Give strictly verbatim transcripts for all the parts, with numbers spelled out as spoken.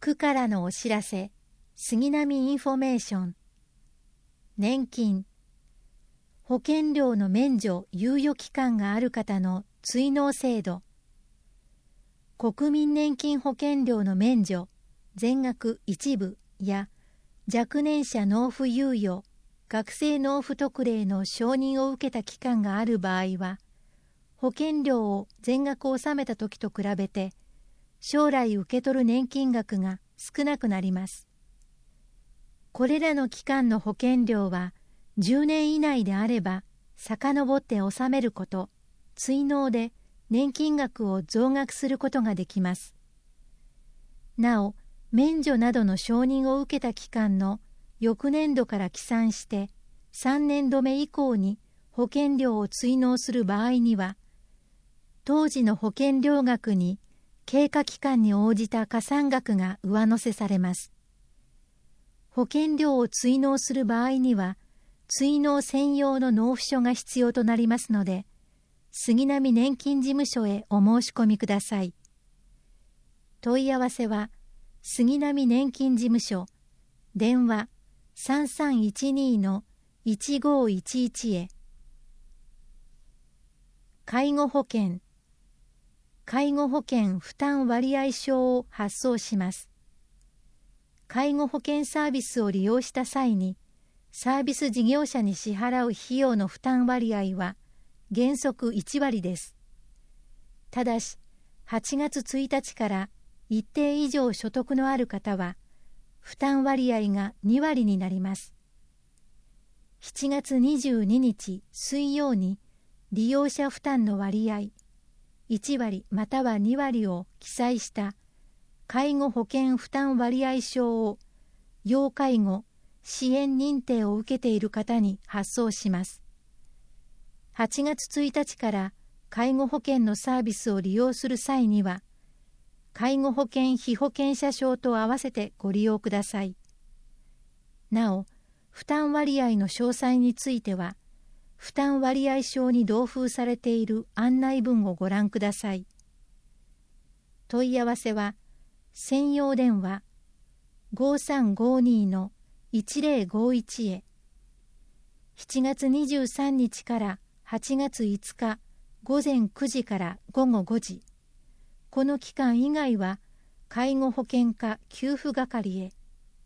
区からのお知らせ、杉並インフォメーション。年金、保険料の免除猶予期間がある方の追納制度。国民年金保険料の免除、全額一部や若年者納付猶予、学生納付特例の承認を受けた期間がある場合は、保険料を全額納めたときと比べて、将来受け取る年金額が少なくなります。これらの期間の保険料は、じゅうねん以内であれば、遡って納めること、追納で年金額を増額することができます。なお、免除などの承認を受けた期間の翌年度から起算して、さんねんどめ以降に保険料を追納する場合には、当時の保険料額に経過期間に応じた加算額が上乗せされます。保険料を追納する場合には、追納専用の納付書が必要となりますので、杉並年金事務所へお申し込みください。問い合わせは、杉並年金事務所、電話さんさんいちにのいちごいちいちへ。介護保険、介護保険負担割合証を発送します。介護保険サービスを利用した際に、サービス事業者に支払う費用の負担割合は原則いちわりです。ただし、はちがつついたちから一定以上所得のある方は、負担割合がにわりになります。しちがつにじゅうににち水曜に利用者負担の割合、いちわりまたはにわりを記載した介護保険負担割合証を要介護支援認定を受けている方に発送します。はちがつついたちから介護保険のサービスを利用する際には、介護保険被保険者証と合わせてご利用ください。なお、負担割合の詳細については、負担割合証に同封されている案内文をご覧ください。問い合わせは、専用電話ごさんごにのいちぜろごいちへ。しちがつにじゅうさんにちからはちがついつかごぜんくじからごごごじ。この期間以外は介護保険課給付係へ。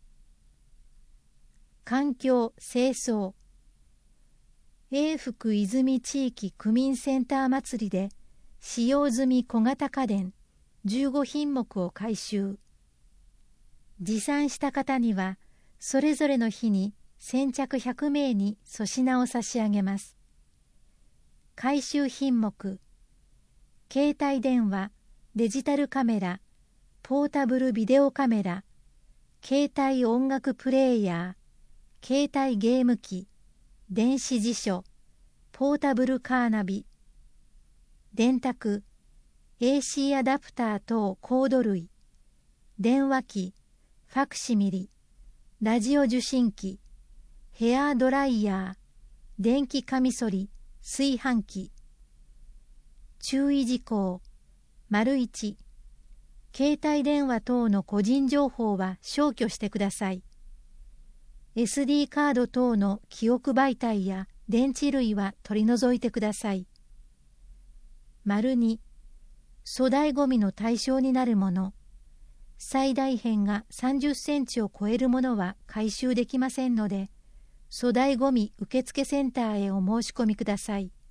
環境清掃、永福泉地域区民センター祭りで使用済み小型家電じゅうごひんもくを回収。持参した方にはそれぞれの日に先着ひゃくめいに粗品を差し上げます。回収品目、携帯電話、デジタルカメラ、ポータブルビデオカメラ、携帯音楽プレーヤー、携帯ゲーム機、電子辞書、ポータブルカーナビ、電卓、エーシー アダプター等コード類、電話機、ファクシミリ、ラジオ受信機、ヘアドライヤー、電気カミソリ、炊飯器。注意事項。丸いち、携帯電話等の個人情報は消去してください。エスディー カード等の記憶媒体や電池類は取り除いてください。丸に、粗大ごみの対象になるもの、最大辺がさんじゅっセンチを超えるものは回収できませんので、粗大ごみ受付センターへお申し込みください。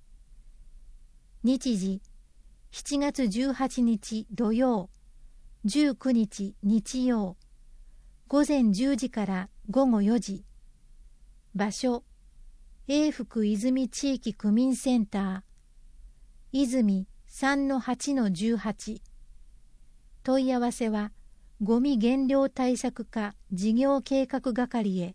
日時、しちがつじゅうはちにち土曜、じゅうくにち日曜、ごぜんじゅうじからごごよじ。場所、永福泉地域区民センター、泉 さんのはちのじゅうはち。問い合わせは、ごみ減量対策課事業計画係へ。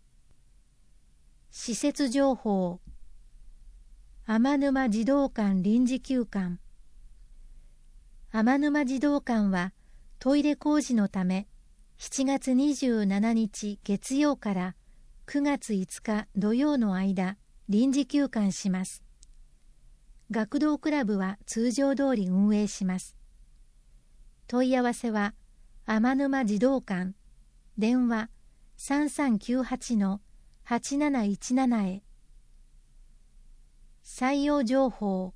施設情報、天沼児童館臨時休館。天沼児童館はトイレ工事のためしちがつにじゅうしちにち月曜からくがついつか土曜の間臨時休館します。学童クラブは通常通り運営します。問い合わせは天沼児童館、電話 さんさんきゅうはち はちなないちなな へ。採用情報。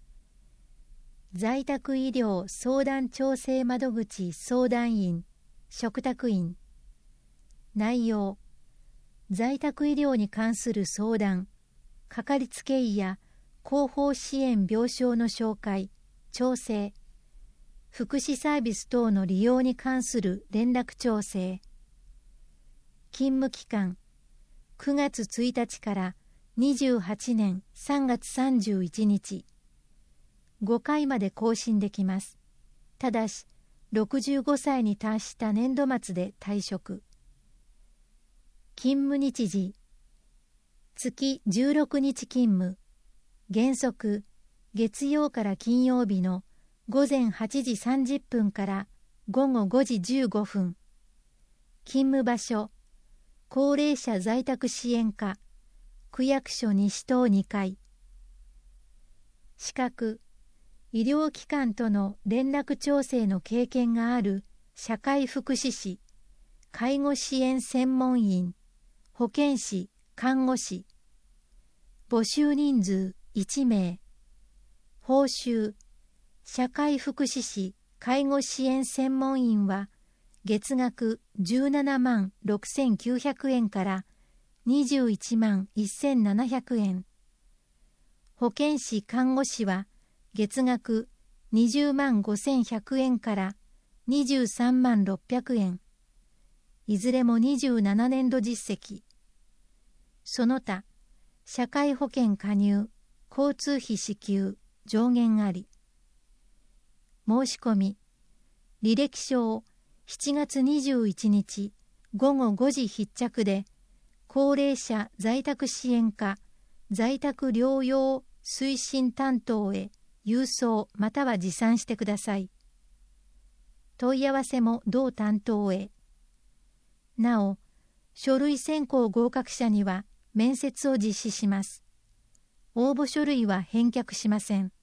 在宅医療相談調整窓口相談員、嘱託員。内容。在宅医療に関する相談、かかりつけ医や後方支援病床の紹介、調整、福祉サービス等の利用に関する連絡調整。勤務期間、くがつついたちからにじゅうはちねんさんがつさんじゅういちにち。ごかいまで更新できます。ただし、ろくじゅうごさいに達した年度末で退職。勤務日時。月じゅうろくにち勤務。原則、月曜から金曜日のごぜんはちじさんじゅっぷんからごごごじじゅうごふん。勤務場所、高齢者在宅支援課、区役所西棟にかい。資格、医療機関との連絡調整の経験がある社会福祉士、介護支援専門員、保健師、看護師。募集人数いちめい。報酬、社会福祉士、介護支援専門員は月額じゅうななまんろくせんきゅうひゃくえんからにじゅういちまんせんななひゃくえん。保健師看護師は月額にじゅうまんごせんひゃくえんからにじゅうさんまんろっぴゃくえん。いずれもにじゅうななねんど実績。その他、社会保険加入、交通費支給、上限あり。申し込み、履歴書をしちがつにじゅういちにちごごごじ必着で、高齢者在宅支援課在宅療養推進担当へ郵送または持参してください。問い合わせも同担当へ。なお、書類選考合格者には面接を実施します。応募書類は返却しません。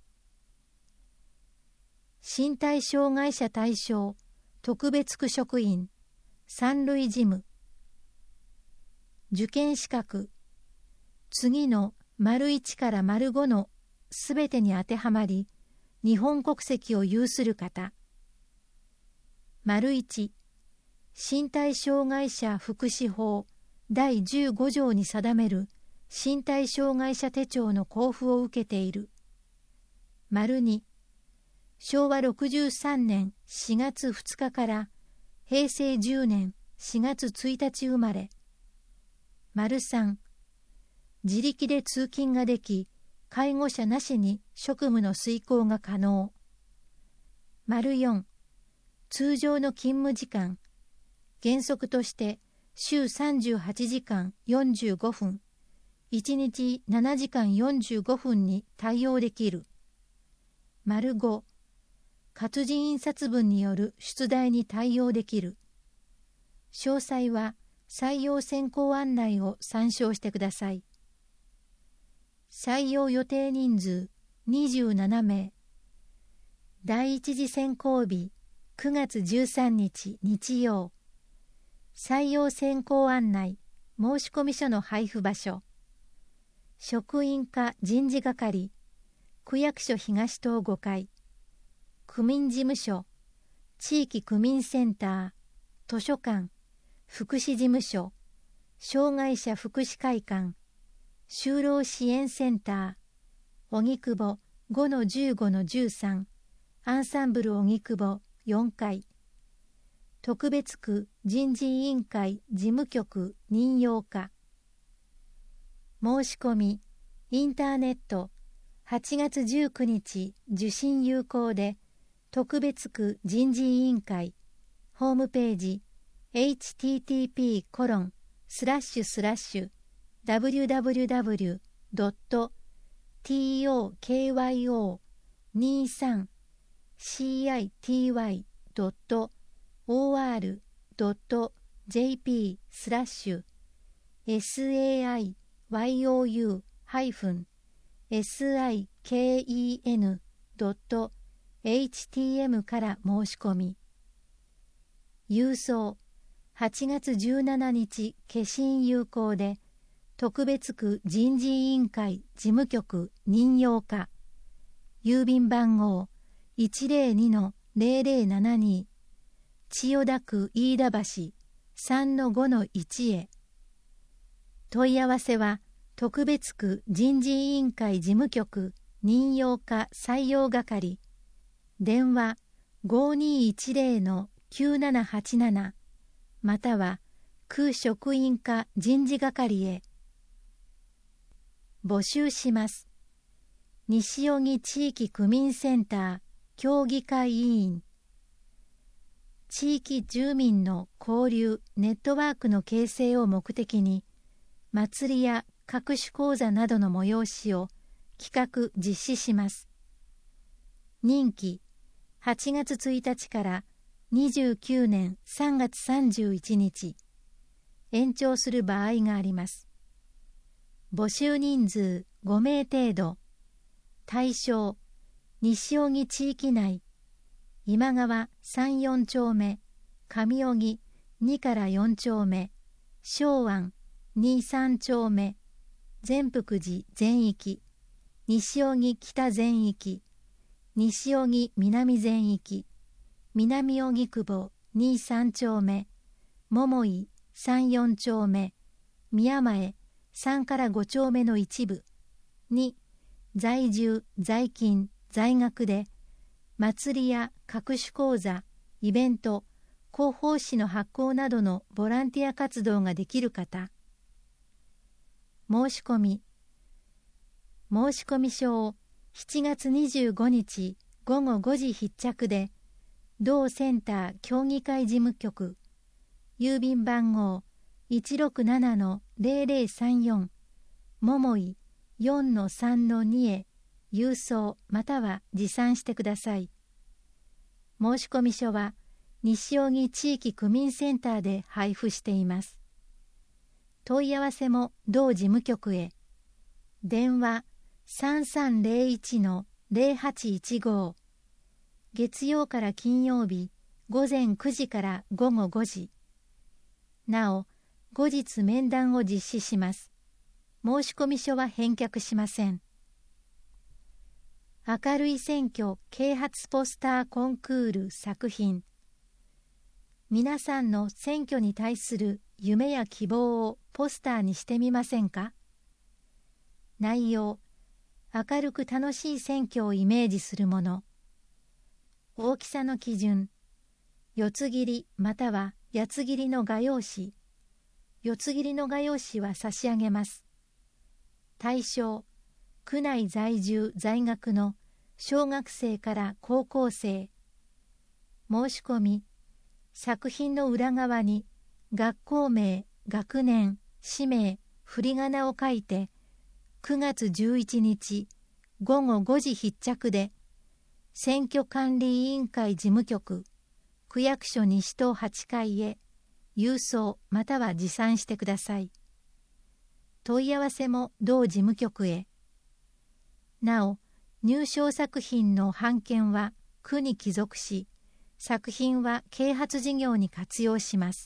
身体障害者対象特別区職員三類事務。受験資格、次の丸いちから丸ごのすべてに当てはまり、日本国籍を有する方。丸いち、身体障害者福祉法だいじゅうごじょうに定める身体障害者手帳の交付を受けている。丸に、しょうわろくじゅうさんねんしがつふつかからへいせいじゅうねんしがつついたち生まれ。丸さん、自力で通勤ができ、介護者なしに職務の遂行が可能。丸よん、通常の勤務時間、原則として週さんじゅうはちじかんよんじゅうごふん、いちにちななじかんよんじゅうごふんに対応できる。丸ご、活字印刷分による出題に対応できる。詳細は採用選考案内を参照してください。採用予定人数にじゅうななめい。第一次選考日くがつじゅうさんにち日曜。採用選考案内申込書の配布場所。職員課人事係、区役所東棟ごかい。区民事務所、地域区民センター、図書館、福祉事務所、障害者福祉会館、就労支援センター、荻窪 ごのじゅうごのじゅうさん、アンサンブル荻窪よんかい、特別区人事委員会事務局任用課。申し込み、インターネット、はちがつじゅうくにち受信有効で、特別区人事委員会、ホームページ、エイチティーティーピーコロンスラッシュスラッシュダブリュダブリュダブリュドットトクヨにじゅうさんシーアイティーワイドットオーアールドットジェーピースラッシュエスエーアイワイオーユーハイフンエスアイケーイーエヌドットエイチティーエム から申し込み。 郵送はちがつじゅうしちにち消印有効で、特別区人事委員会事務局任用課、郵便番号 いちまるにのぜろぜろななに、千代田区飯田橋 さんのごのいち へ。問い合わせは特別区人事委員会事務局任用課採用係、電話 ごにいちぜろのきゅうななはちなな または区職員課人事係へ。募集します。西荻地域区民センター協議会委員。地域住民の交流ネットワークの形成を目的に、祭りや各種講座などの催しを企画実施します。任期はちがつついたちからにじゅうきゅうねんさんがつさんじゅういちにち、延長する場合があります。募集人数ごめい程度。対象、西荻地域内、今川さん、よんちょうめ、上荻にからよんちょうめ、昭安に、さんちょうめ、善福寺全域、西荻北全域、西荻南全域、南荻窪に、さんちょうめ、桃井さん、よんちょうめ、宮前さんからごちょうめの一部に、在住、在勤、在学で、祭りや各種講座、イベント、広報誌の発行などのボランティア活動ができる方。申し込み。申し込み書をしちがつにじゅうごにちごごごじ必着で、同センター協議会事務局、郵便番号 いちろくななのぜろぜろさんよん、桃井 よんのさんのに へ郵送または持参してください。申し込み書は西荻地域区民センターで配布しています。問い合わせも同事務局へ。電話 さんさんぜろいちのぜろはちいちご、月曜から金曜日ごぜんくじからごごごじ。なお、後日面談を実施します。申し込み書は返却しません。明るい選挙啓発ポスターコンクール作品。皆さんの選挙に対する夢や希望をポスターにしてみませんか？内容、明るく楽しい選挙をイメージするもの。大きさの基準、四つ切りまたは八つ切りの画用紙。四つ切りの画用紙は差し上げます。対象、区内在住在学の小学生から高校生。申し込み、作品の裏側に学校名、学年、氏名、振り仮名を書いて、くがつじゅういちにちごごごじ必着で、選挙管理委員会事務局、区役所西棟はちかいへ郵送または持参してください。問い合わせも同事務局へ。なお、入賞作品の版権は区に帰属し、作品は啓発事業に活用します。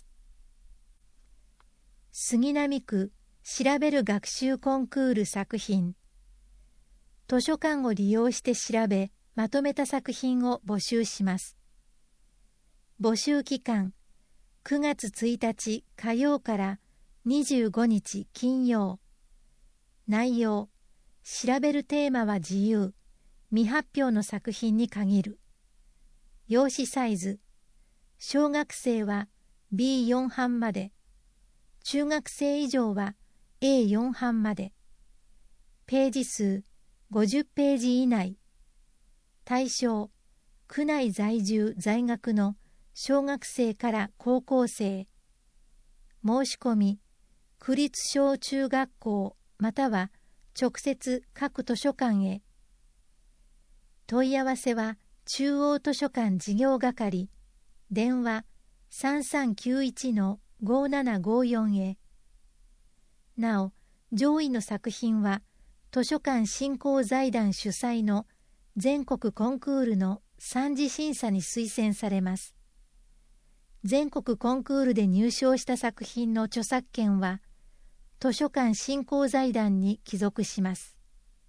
杉並区調べる学習コンクール作品。図書館を利用して調べ、まとめた作品を募集します。募集期間、くがつついたち火曜からにじゅうごにち金曜。内容、調べるテーマは自由、未発表の作品に限る。用紙サイズ、小学生は ビーよん 版まで、中学生以上は エーよん 版まで。ページ数ごじゅっページ以内。対象、区内在住在学の小学生から高校生。申し込み、区立小中学校または直接各図書館へ。問い合わせは中央図書館事業係、電話 さんさんきゅういちのごななごよん へ。なお、上位の作品は図書館振興財団主催の全国コンクールの三次審査に推薦されます。 全国コンクールで入賞した作品の著作権は図書館振興財団に帰属します。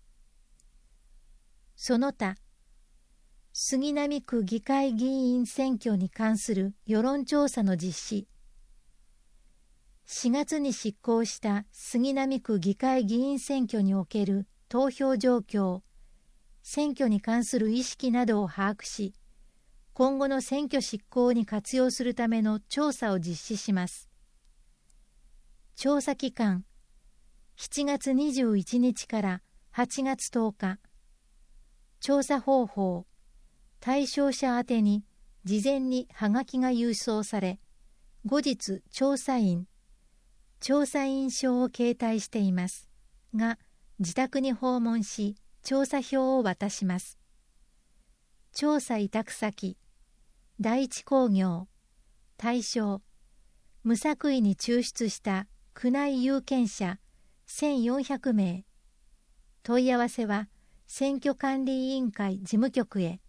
その他、杉並区議会議員選挙に関する世論調査の実施、しがつに執行した杉並区議会議員選挙における投票状況、選挙に関する意識などを把握し、今後の選挙執行に活用するための調査を実施します。調査期間、しちがつにじゅういちにちからはちがつとおか。調査方法、対象者宛てに事前にはがきが郵送され、後日調査員、調査員証を携帯していますが、自宅に訪問し、調査票を渡します。調査委託先、第一工業、対象、無作為に抽出した区内有権者せんよんひゃくめい。問い合わせは選挙管理委員会事務局へ。